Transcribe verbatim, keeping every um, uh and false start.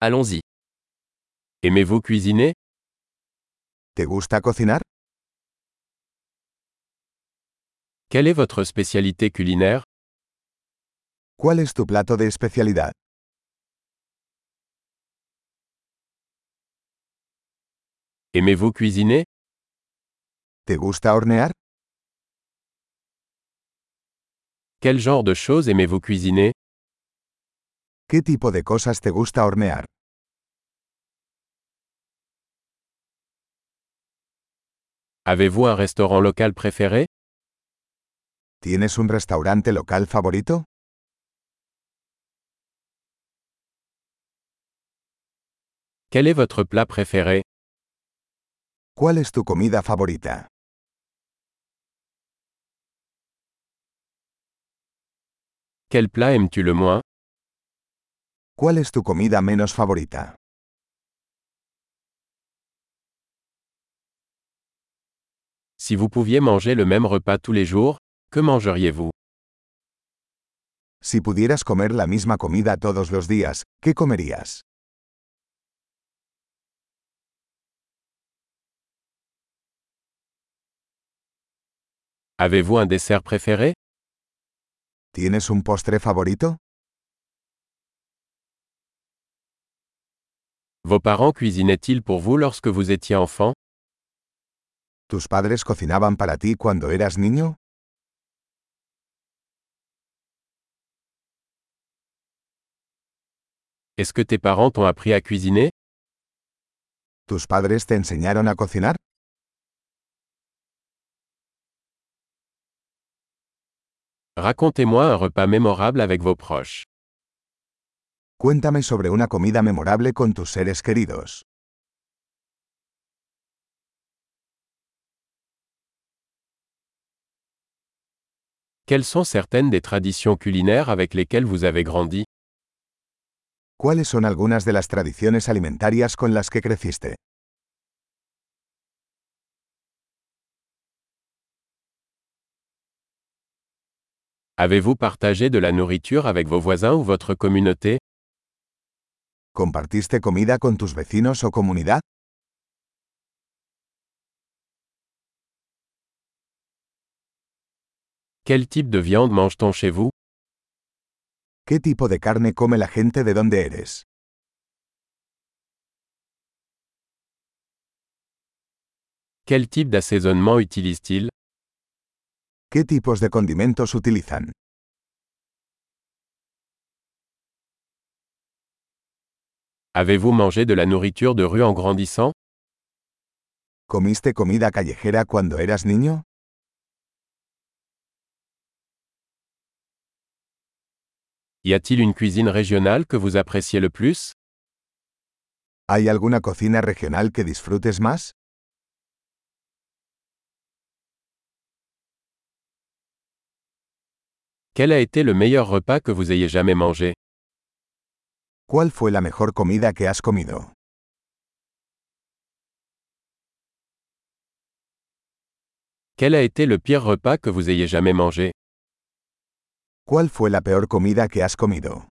Allons-y. Aimez-vous cuisiner? ¿Te gusta cocinar? Quelle est votre spécialité culinaire? ¿Cuál es tu plato de especialidad? Aimez-vous cuisiner? ¿Te gusta hornear? Quel genre de choses aimez-vous cuisiner? ¿Qué tipo de cosas te gusta hornear? Avez-vous un restaurant local préféré? ¿Tienes un restaurante local favorito? Quel est votre plat préféré? ¿Cuál es tu comida favorita? Quel plat aimes-tu le moins? ¿Cuál es tu comida menos favorita? Si vous pouviez manger le même repas tous les jours, que mangeriez-vous? Si pudieras comer la misma comida todos los días, ¿qué comerías? Avez-vous un dessert préféré? ¿Tienes un postre favorito? Vos parents cuisinaient-ils pour vous lorsque vous étiez enfant? ¿Tus padres cocinaban para ti cuando eras niño? Est-ce que tes parents t'ont appris à cuisiner? ¿Tus padres te enseñaron a cocinar? Racontez-moi un repas mémorable avec vos proches. Cuéntame sobre una comida memorable con tus seres queridos. Quelles sont certaines des traditions culinaires avec lesquelles vous avez grandi? ¿Cuáles son algunas de las tradiciones alimentarias con las que creciste? Avez-vous partagé de la nourriture avec vos voisins ou votre communauté? ¿Compartiste comida con tus vecinos o comunidad? Quel type de viande mange-t-on chez vous? ¿Qué tipo de carne come la gente de donde eres? Quel type d'assaisonnement utilise-t-il? ¿Qué tipos de condimentos utilizan? Avez-vous mangé de la nourriture de rue en grandissant? ¿Comiste comida callejera cuando eras niño? Y a-t-il une cuisine régionale que vous appréciez le plus? ¿Hay alguna cocina regional que disfrutes más? Quel a été le meilleur repas que vous ayez jamais mangé? ¿Cuál fue la mejor comida que has comido? Quel a été le pire repas que vous ayez jamais mangé? ¿Cuál fue la peor comida que has comido?